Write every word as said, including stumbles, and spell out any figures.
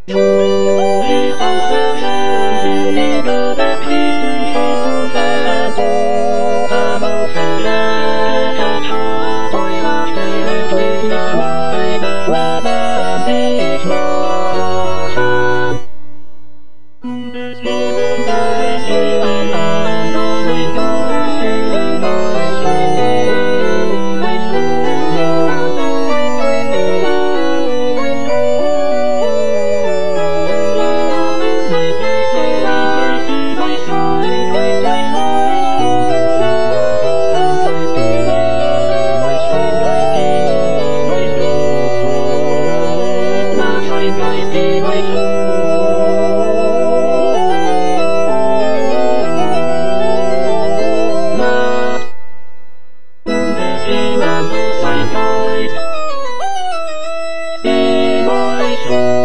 终于好好是一个的皮是不在乎他们是人的车对了是最坏的我们的车你们在西安南的水有是来水为Bye.